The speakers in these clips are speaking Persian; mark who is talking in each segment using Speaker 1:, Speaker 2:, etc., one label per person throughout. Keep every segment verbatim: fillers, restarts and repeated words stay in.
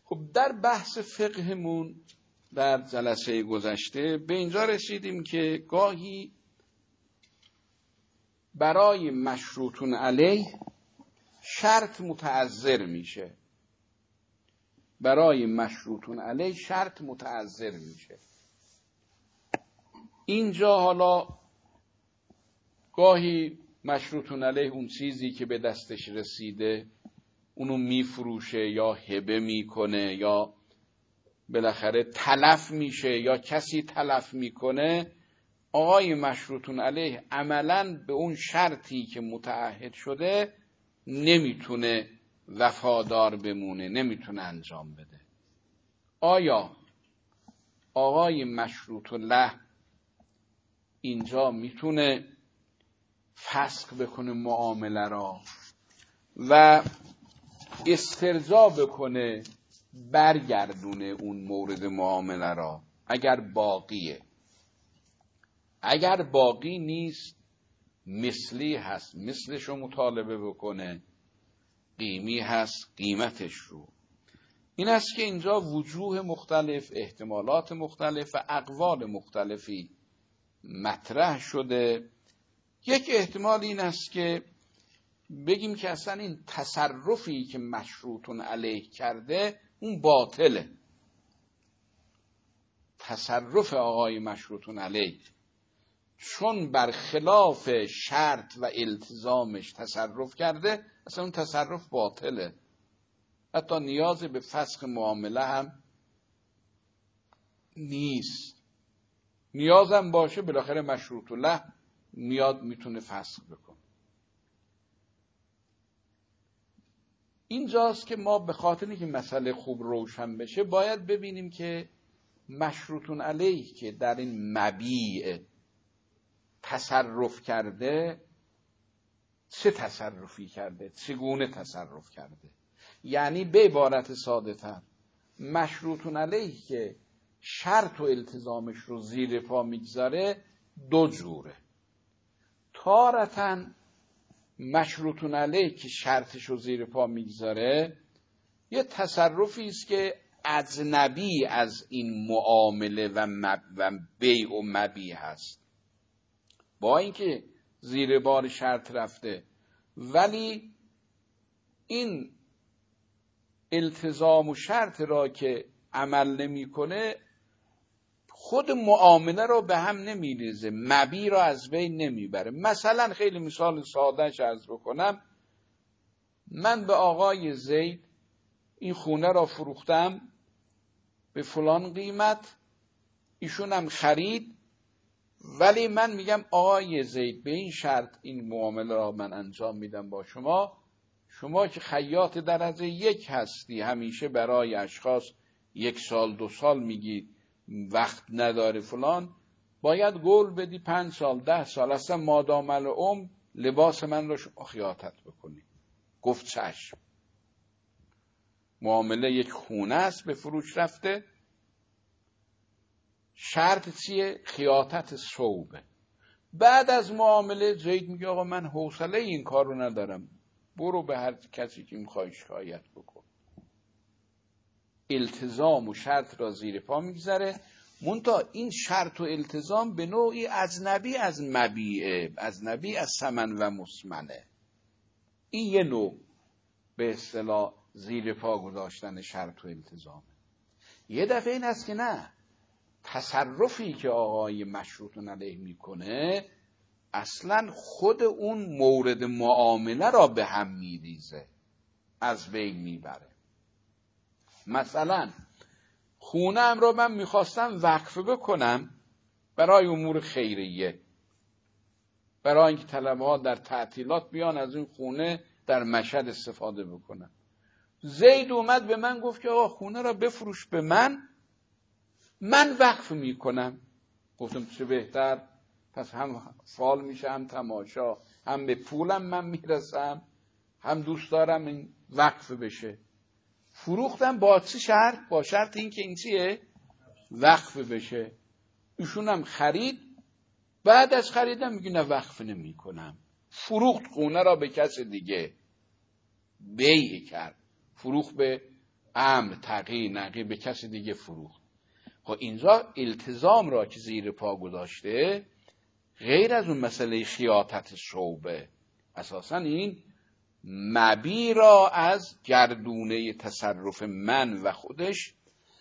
Speaker 1: خب در بحث فقهمون در جلسه گذشته به اینجا رسیدیم که گاهی برای مشروطون علیه شرط متعذر میشه. برای مشروطون علیه شرط متعذر میشه. اینجا حالا گاهی مشروطون علیه اون چیزی که به دستش رسیده اونو میفروشه یا هبه میکنه یا بالاخره تلف میشه یا کسی تلف میکنه، آقای مشروطون علیه عملاً به اون شرطی که متعهد شده نمیتونه وفادار بمونه، نمیتونه انجام بده. آیا آقای مشروطون له اینجا میتونه فسخ بکنه معامله را و استرجاع بکنه، برگردونه اون مورد معامله را اگر باقیه؟ اگر باقی نیست، مثلی هست مثلش رو مطالبه بکنه، قیمی هست قیمتش رو. این است که اینجا وجوه مختلف، احتمالات مختلف و اقوال مختلفی مطرح شده. یک احتمال این است که بگیم که اصلا این تصرفی که مشروطون علیه کرده اون باطله. تصرف آقای مشروطون علیه چون برخلاف شرط و التزامش تصرف کرده، اصلا اون تصرف باطله، حتی نیاز به فسخ معامله هم نیست. نیازم باشه بالاخره مشروط له میاد میتونه فسخ بکنه. اینجاست که ما به خاطر اینکه مسئله خوب روشن بشه باید ببینیم که مشروطون علیه که در این مبیع تصرف کرده چه تصرفی کرده، چگونه تصرف کرده. یعنی به عبارت ساده تر، مشروطون علیه که شرط و التزامش رو زیر پا میگذاره دو جوره. تارتاً مشروطون علیه که شرطش رو زیر پا میگذاره یه تصرفی است که اجنبی از این معامله و, مب... و بیع و مبیع هست، با اینکه زیر بار شرط رفته، ولی این التزام و شرط را که عمل نمی کنه خود معامله را به هم نمیریزه، مبیع را از بین نمیبره. مثلا خیلی مثال سادهش عرض بکنم، من به آقای زید این خونه را فروختم به فلان قیمت، ایشون هم خرید، ولی من میگم آقای زید به این شرط این معامله را من انجام میدم با شما، شما که خیاط درجه یک هستی، همیشه برای اشخاص یک سال دو سال میگید وقت نداره فلان، باید گول بدی پنج سال ده سال، اصلا مادام العمر لباس من را شما خیاطت بکنی. گفت چشم. معامله یک خونه است به فروش رفته، شرط چیه؟ خیاطت ثوبه. بعد از معامله زید میگه آقا من حوصله این کار رو ندارم، برو به هر کسی که میخوای شکایت بکن. التزام و شرط را زیر پا میگذاره، منتها این شرط و التزام به نوعی اجنبی از مبیعه، اجنبی از ثمن و مسمنه. این یه نوع به اصطلاح زیر پا گذاشتن شرط و التزام. یه دفعه این است که نه، تصرفی که آقای مشروطون علیه میکنه اصلا خود اون مورد معامله را به هم میریزه، از بین میبره. مثلا خونه ام را من میخواستم وقف بکنم برای امور خیریه، برای اینکه طلبه ها در تعطیلات بیان از این خونه در مشهد استفاده بکنن. زید اومد به من گفت که آقا خونه را بفروش به من، من وقف میکنم. گفتم چه بهتر، پس هم فال میشه هم تماشا، هم به پولم من میرسم، هم دوست دارم این وقف بشه. فروختم با چه شرط؟ با شرط این که این چیه؟ وقف بشه. ایشون هم خرید، بعد از خریدم میگه نه وقف نمی کنم. فروخت خونه را به کس دیگه، بیع کرد، فروخت به امر تغییر نقی به کسی دیگه فروخت. خب اینجا التزام را که زیر پا گذاشته غیر از اون مسئله خیاطت شعبه، اساساً این مبی را از گردونه تصرف من و خودش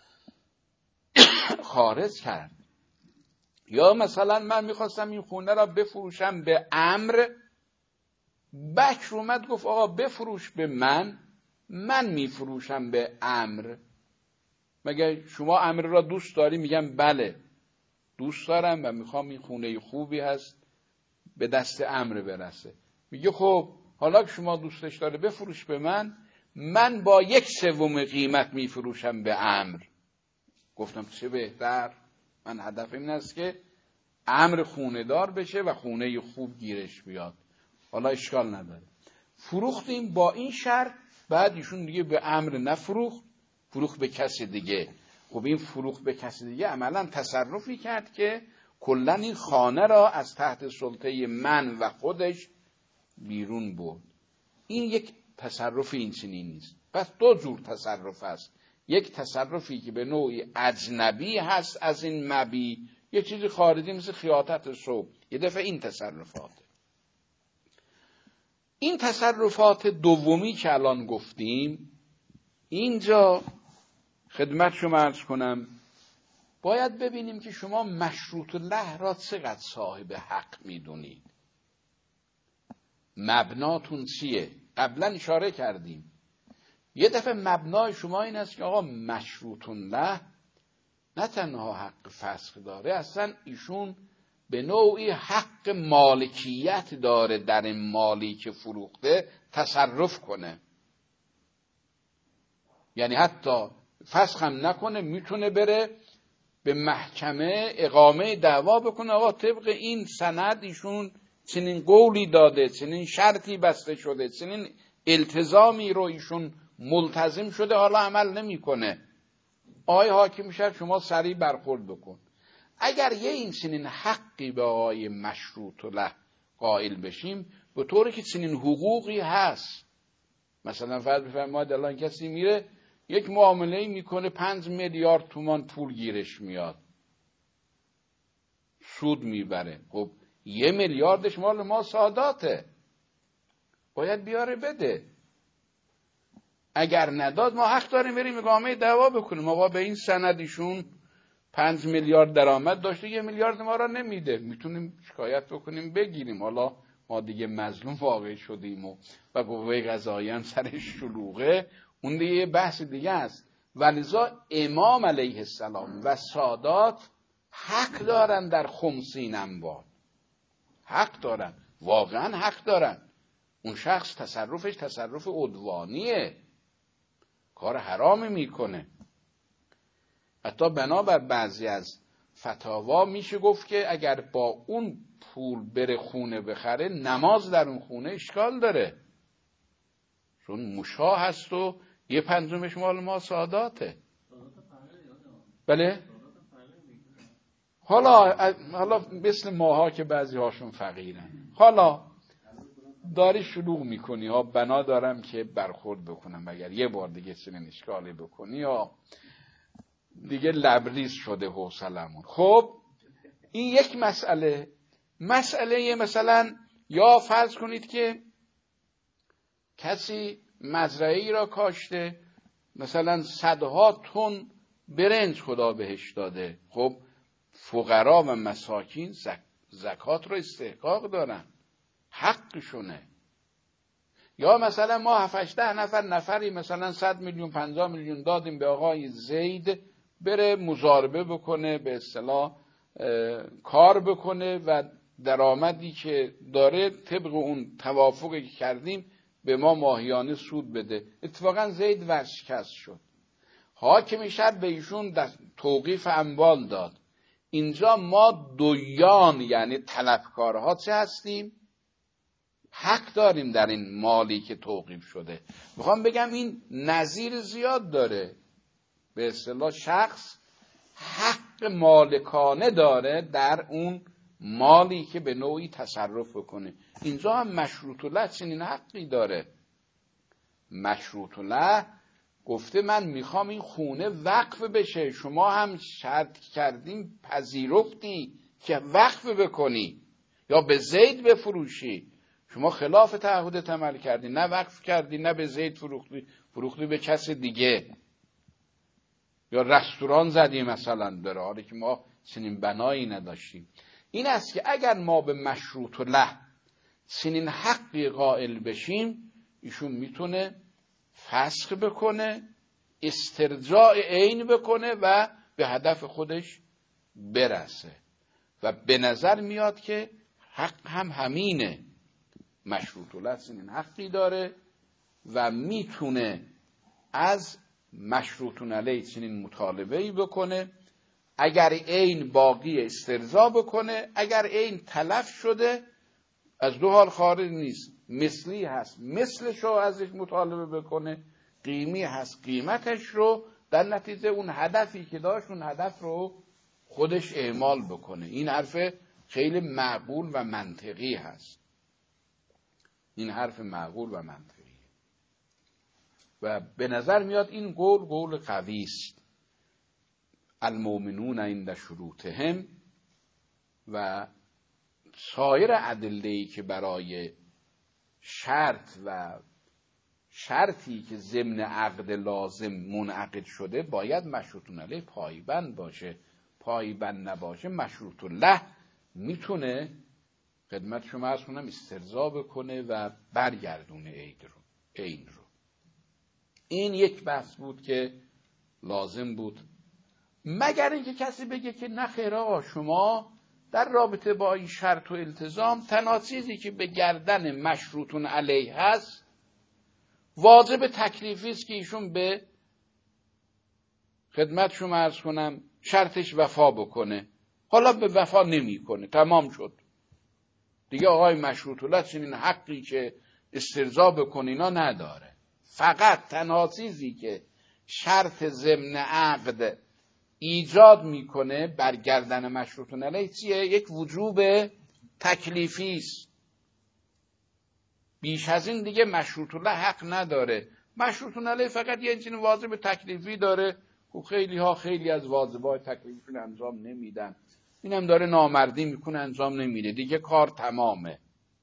Speaker 1: خارج کرد. یا مثلا من میخواستم این خونه را بفروشم به امر، بکر اومد گفت آقا بفروش به من، من میفروشم به امر. مگه شما امر را دوست داری؟ میگم بله دوست دارم و میخوام این خونه خوبی هست به دست امر برسه. میگه خب حالا که شما دوستش داره بفروش به من، من با یک سوم قیمت میفروشم به امر. گفتم چه بهتر، من هدفم این است که امر خونه دار بشه و خونه خوب گیرش بیاد. حالا اشکال نداره. فروختیم با این شرط، بعد ایشون دیگه به امر نفروخت، فروخت به کسی دیگه. خب این فروخت به کسی دیگه عملا تصرفی کرد که کلا این خانه را از تحت سلطه من و خودش بیرون برد. این یک تصرف این چنین نیست. پس دو جور تصرف هست. یک تصرفی که به نوعی اجنبی هست از این مبی، یک چیزی خارجی مثل خیاطت صوب، یه دفعه این تصرفات. این تصرفات دومی که الان گفتیم، اینجا خدمت شما عرض کنم باید ببینیم که شما مشروط له را چقدر صاحب حق میدونید. مبناتون چیه؟ قبلا اشاره کردیم یه دفعه مبنای شما این است که آقا مشروط له نه تنها حق فسخ داره، اصلا ایشون به نوعی حق مالکیت داره در این مالی که فروخته تصرف کنه. یعنی حتی فسخ هم نکنه، میتونه بره به محکمه اقامه دعوا بکنه آقا طبق این سند ایشون چنین قولی داده، چنین شرطی بسته شده، چنین التزامی رو ایشون ملتزم شده، حالا عمل نمیکنه. آقای حاکم شد شما سریع برخورد بکن. اگر یه این چنین حقی به آقای مشروط له قائل بشیم، به طوری که چنین حقوقی هست، مثلا فرض بفرمایید الان کسی میره یک معامله میکنه پنج میلیارد تومان پول گیرش میاد، سود میبره، خب یه میلیاردش مال ما ساداته، باید بیاره بده. اگر نداد ما حق داریم بریم اقامه دعوا بکنیم آقا به این سندشون پنج میلیارد درآمد داشته، یه میلیارد ما را نمیده، میتونیم شکایت بکنیم بگیریم. حالا ما دیگه مظلوم واقع شدیم و و قوه قضاییه هم سرش شلوغه، اون دیگه یه بحث دیگه است. ولذا امام علیه السلام و سادات حق دارن در خمسین اموال، حق دارن، واقعا حق دارن. اون شخص تصرفش تصرف عدوانیه، کار حرامی میکنه. حتی بنابر بعضی از فتاوا میشه گفت که اگر با اون پول بره خونه بخره، نماز در اون خونه اشکال داره، چون مشا هست و یه پنجمش مال ما ساداته. بله؟ حالا حالا مثل ماها که بعضی هاشون فقیرن، حالا داری شلوغ میکنی ها، بنا دارم که برخورد بکنم اگر یه بار دیگه چنین اشکالی بکنی یا دیگه لبریز شده حوصلمون. خب این یک مسئله. مسئله مثلا یا فرض کنید که کسی مزرعه‌ای را کاشته، مثلا صدها تن برنج خدا بهش داده، خب فقرا و مساکین زک... زکات رو استحقاق دارن، حقشونه. یا مثلا ما هفت ده نفر نفری مثلا صد میلیون پنجاه میلیون دادیم به آقای زید بره مضاربه بکنه، به اصطلاح کار بکنه و درآمدی که داره طبق اون توافقی که کردیم به ما ماهیانه سود بده. اتفاقا زید ورشکست شد، حاکم شهر به ایشون توقیف اموال داد. اینجا ما دویان یعنی طلبکارها چه هستیم؟ حق داریم در این مالی که توقیف شده. میخوام بگم این نظیر زیاد داره، به اصطلاح شخص حق مالکانه داره در اون مالی که به نوعی تصرف بکنه. اینجا هم مشروط له چنین حقی داره. مشروط له گفته من میخوام این خونه وقف بشه، شما هم شرط کردیم پذیرفتی که وقف بکنی یا به زید بفروشی، شما خلاف تعهدت عمل کردی، نه وقف کردی نه به زید فروختی، فروختی به کس دیگه. یا رستوران زدی مثلا، در حالی که ما چنین بنایی نداشتیم. این است که اگر ما به مشروط له چنین حقی قائل بشیم، ایشون میتونه فسخ بکنه، استرجاع عین بکنه و به هدف خودش برسه. و به نظر میاد که حق هم همینه، مشروط له چنین حقی داره و میتونه از مشروطون علیه چنین مطالبه‌ای بکنه. اگر عین باقی استرضا بکنه، اگر عین تلف شده از دو حال خارج نیست، مثلی هست مثلش رو ازش مطالبه بکنه، قیمی هست قیمتش رو، در نتیجه اون هدفی که داشت اون هدف رو خودش اعمال بکنه. این حرف خیلی معقول و منطقی هست، این حرف معقول و منطقی و به نظر میاد این قول قول قوی است. المؤمنون عند شروطهم و سایر ادله‌ای که برای شرط و شرطی که ضمن عقد لازم منعقد شده باید مشروطون علیه پایبند باشه. پایبند نباشه مشروط له میتونه خدمت شما عرض کنم استرضا بکنه و برگردونه عین رو عین رو. این یک بحث بود که لازم بود، مگر اینکه کسی بگه که نه خیر آقا، شما در رابطه با این شرط و التزام تنها چیزی که به گردن مشروطون علیه هست واجب تکلیفی است که ایشون به خدمت شما عرض کنم شرطش وفا بکنه. حالا به وفا نمی کنه، تمام شد دیگه، آقای مشروط له چنین حقی که استرضا بکنه اینا نداره. فقط تنها چیزی که شرط ضمن عقد ایجاد میکنه بر گردن مشروطون علیه چیه؟ یک وجوب تکلیفی است. بیش از این دیگه مشروط له حق نداره. مشروطون علیه فقط یه چنین واجب تکلیفی داره. خب خیلی ها خیلی از واجبات تکلیفی انجام نمیدن، اینم داره نامردی میکنه انجام نمیده، دیگه کار تمامه.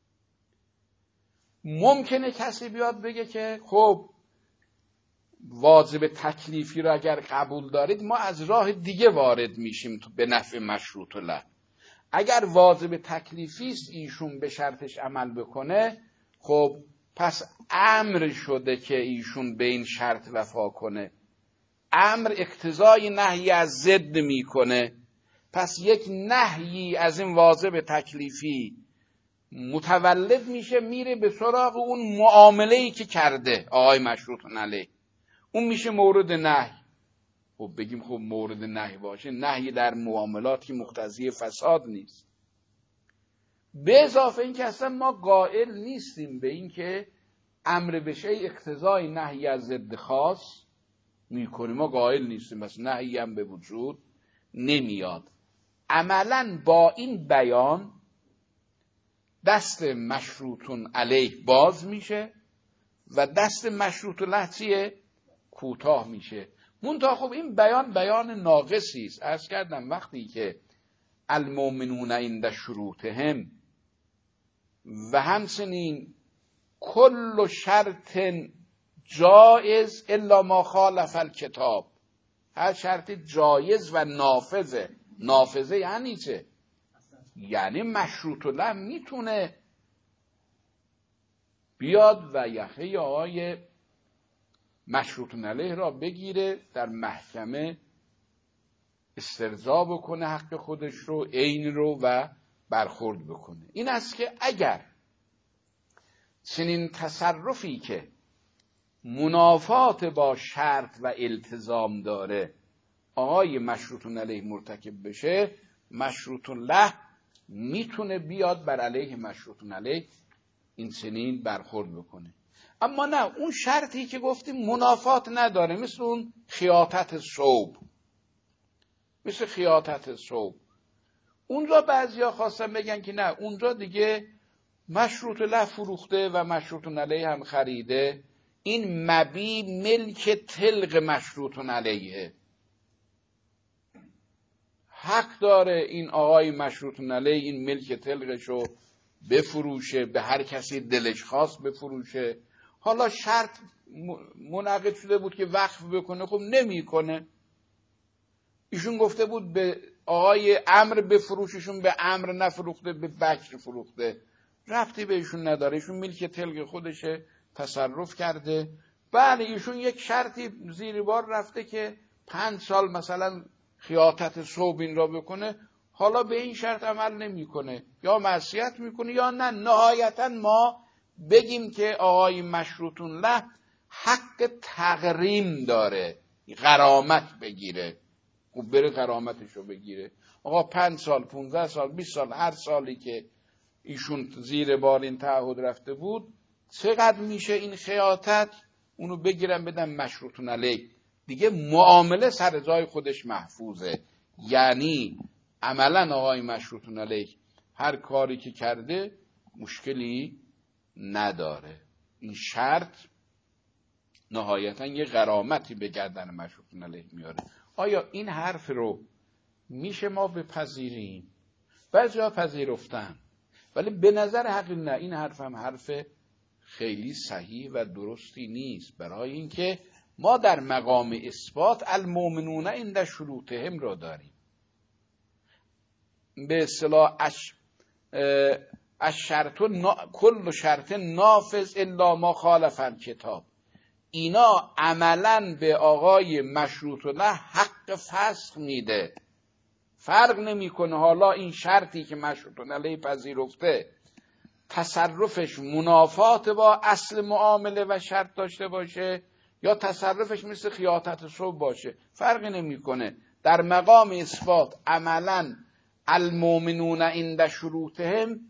Speaker 1: ممکنه کسی بیاد بگه که خب واجب تکلیفی رو اگر قبول دارید ما از راه دیگه وارد میشیم تو به نفع مشروط له. اگر واجب تکلیفی است ایشون به شرطش عمل بکنه، خب پس امر شده که ایشون به این شرط وفا کنه، امر اقتضای نهی از ضد میکنه، پس یک نهی از این واجب تکلیفی متولد میشه، میره به سراغ اون معامله‌ای که کرده آقای مشروطون علیه، اون میشه مورد نهی. خب بگیم خب مورد نهی باشه، نهی در معاملات که مقتضی فساد نیست. به اضافه این که اصلا ما قائل نیستیم به این که امر به شیء اقتضای نهی از ضد خاص میکنیم، ما قائل نیستیم، بس نهی هم به وجود نمیاد. عملا با این بیان دست مشروطون علیه باز میشه و دست مشروط له چیه؟ کوتاه میشه. منتها خب این بیان بیان ناقصی است. عرض کردم وقتی که المؤمنون عند شروطهم و همچنین کل شرط جایز الا ما خالف الکتاب، هر شرط جایز و نافذه. نافذه یعنی چه؟ یعنی مشروط له میتونه بیاد و یخه آقای مشروطون علیه را بگیره، در محکمه استرضا بکنه حق خودش رو، عین رو و برخورد بکنه. این است که اگر چنین تصرفی که منافات با شرط و التزام داره آقای مشروطون علیه مرتکب بشه، مشروطون له میتونه بیاد بر علیه مشروطون علیه این چنین برخورد بکنه. اما نه، اون شرطی که گفتیم منافات نداره، مثل اون خیاطت ثوب، مثل خیاطت ثوب، اونجا بعضیا خواستن بگن که نه، اونجا دیگه مشروط له فروخته و مشروطون علیه هم خریده، این مبی ملک طلق مشروطون علیه، حق داره این آقای مشروطون علیه این ملک طلقشو بفروشه، به هر کسی دلش خواست بفروشه. حالا شرط منعقد شده بود که وقف بکنه، خب نمیکنه. ایشون گفته بود به آقای عمرو بفروششون، به عمرو نفروخته، به بکر فروخته، ربطی به ایشون نداره، ایشون ملک طلق خودشه، تصرف کرده. بله ایشون یک شرطی زیر بار رفته که پنج سال مثلا خیاطت صوب این را بکنه، حالا به این شرط عمل نمیکنه، یا معصیت میکنه یا نه. نهایتا ما بگیم که آقای مشروطون له حق تغریم داره، غرامت بگیره، خب بره غرامتشو بگیره. آقا پنج سال، پونزده سال، بیست سال، هر سالی که ایشون زیر بار این تعهد رفته بود، چقدر میشه این خیاطت، اونو بگیرن بدن مشروطون علیه، دیگه معامله سر جای خودش محفوظه. یعنی عملا آقای مشروطون علیه هر کاری که کرده مشکلی نداره. این شرط نهایتا یه غرامتی به گردن مشروطون علیه میاره. آیا این حرف رو میشه ما بپذیریم؟ بعضیا پذیرفتن، ولی به نظر حقیقی نه، این حرف هم حرف خیلی صحیح و درستی نیست، برای اینکه ما در مقام اثبات المؤمنون عند شروطهم را داریم. به اصطلاح اش الشرط کل شرط نافذ الا ما خالف الکتاب. اینا عملا به آقای مشروط له حق فسخ میده، فرق نمیکنه حالا این شرطی که مشروط علیه پذیرفته تصرفش منافات با اصل معامله و شرط داشته باشه یا تصرفش مثل خیاطت صوب باشه، فرقی نمیکنه. در مقام اثبات عملا المؤمنون عند شروطهم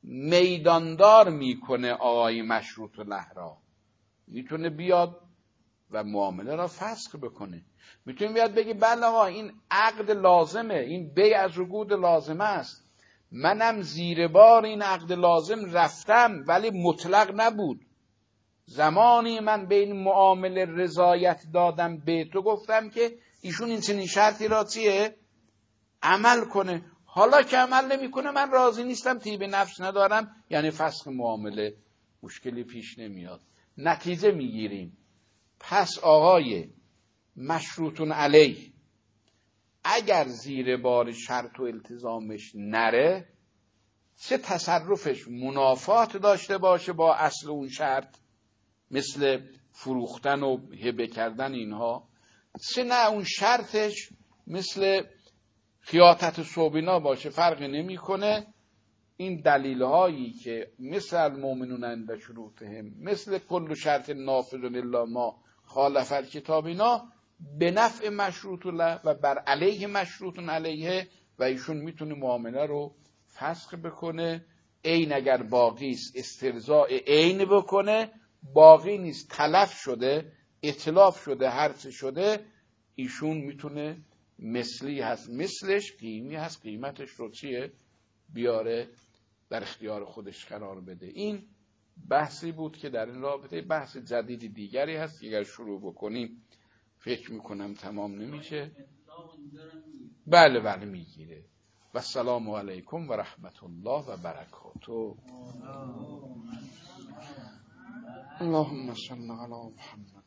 Speaker 1: میداندار میکنه آقای مشروط له را، میتونه بیاد و معامله را فسخ بکنه، میتونه بیاد بگی بله آقا این عقد لازمه، این بیع از عقود لازمه است، منم زیر بار این عقد لازم رفتم ولی مطلق نبود، زمانی من به این معامله رضایت دادم به تو گفتم که ایشون این چنین شرطی را چیه عمل کنه، حالا که عمل نمیکنه من راضی نیستم، طیب نفس ندارم، یعنی فسخ معامله، مشکلی پیش نمیاد. نتیجه میگیریم پس آقای مشروطون علیه اگر زیر بار شرط و التزامش نره، چه تصرفش منافات داشته باشه با اصل اون شرط مثل فروختن و هبه کردن اینها، چه نه اون شرطش مثل خیاطت صوبینا باشه، فرقی نمی کنه. این دلیل هایی که مثل المؤمنون عند شروطهم مثل کل شرط نافذ الا ما خالف الکتاب اینا به نفع مشروط له و بر علیه مشروط علیه و ایشون میتونه معامله رو فسخ بکنه. عین اگر باقی است استرضاء عین بکنه، باقی نیست تلف شده، اتلاف شده، هرچ شده، ایشون میتونه مثلی هست مثلش، قیمی هست قیمتش رو چیه بیاره در اختیار خودش قرار بده. این بحثی بود که در این رابطه، بحث جدید دیگری هست، اگر شروع بکنیم فکر میکنم تمام نمیشه. بله بله میگیره. و السلام علیکم و رحمت الله و برکاته. اللهم صل علی محمد.